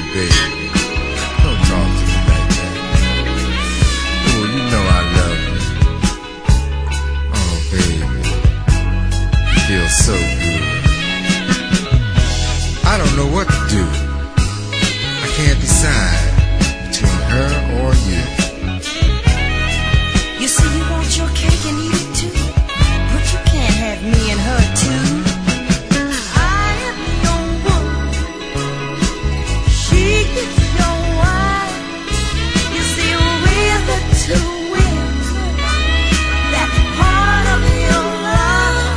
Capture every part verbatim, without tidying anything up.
you, baby. Don't talk to me like that. Oh, you know I love you. Oh, baby. It feels so good. I don't know what to do. I can't decide between her or you. You say you want your cake and eat it too, but you can't have me and her too. I am your woman, she is your wife. You see, we're the two women, that part of your life.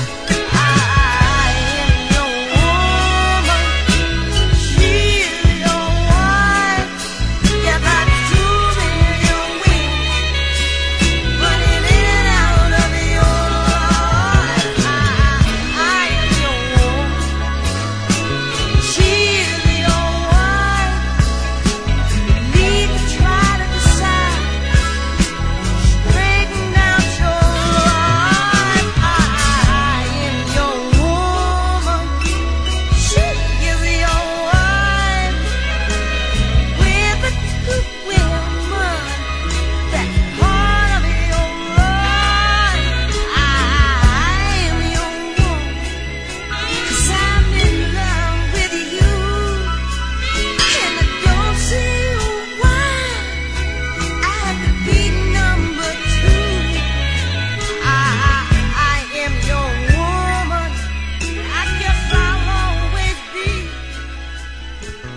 I am your woman, she is your wife. You got two million women running in and out of your life. I, I am your woman, she is your wife. Need to try to decide, straighten out your life. I, I am your woman, she is your wife. We're the two women, that part of your life. I am your woman, 'cause I'm in love with you, and I don't see why I have to be number two. I, I am your woman, I guess I'll always be.